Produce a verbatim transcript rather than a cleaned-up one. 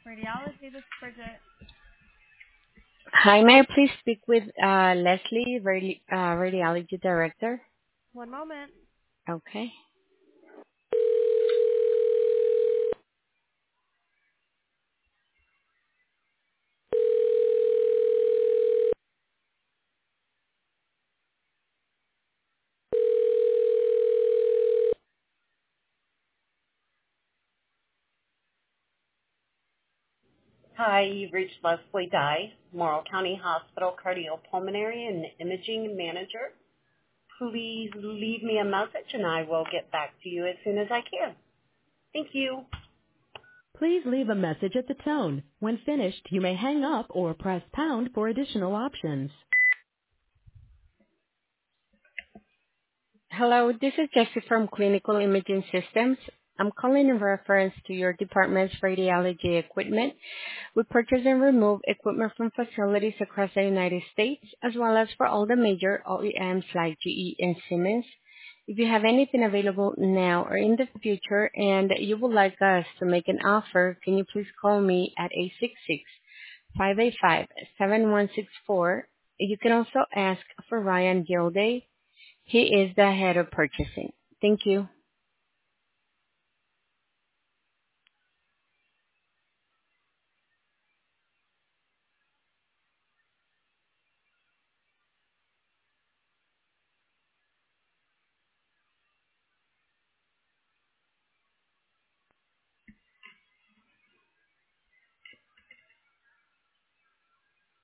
Radiology, this is Bridget. Hi, may I please speak with uh, Leslie, radi- uh, Radiology Director? One moment. Okay. Hi, you've reached Leslie Dye, Morrill County Hospital Cardiopulmonary and Imaging Manager. Please leave me a message and I will get back to you as soon as I can. Thank you. Please leave a message at the tone. When finished, you may hang up or press pound for additional options. Hello, this is Jessie from Clinical Imaging Systems. I'm calling in reference to your department's radiology equipment. We purchase and remove equipment from facilities across the United States, as well as for all the major O E Ms like G E and Siemens. If you have anything available now or in the future and you would like us to make an offer, can you please call me at eight six six, five eight five, seven one six four. You can also ask for Ryan Gilday. He is the head of purchasing. Thank you.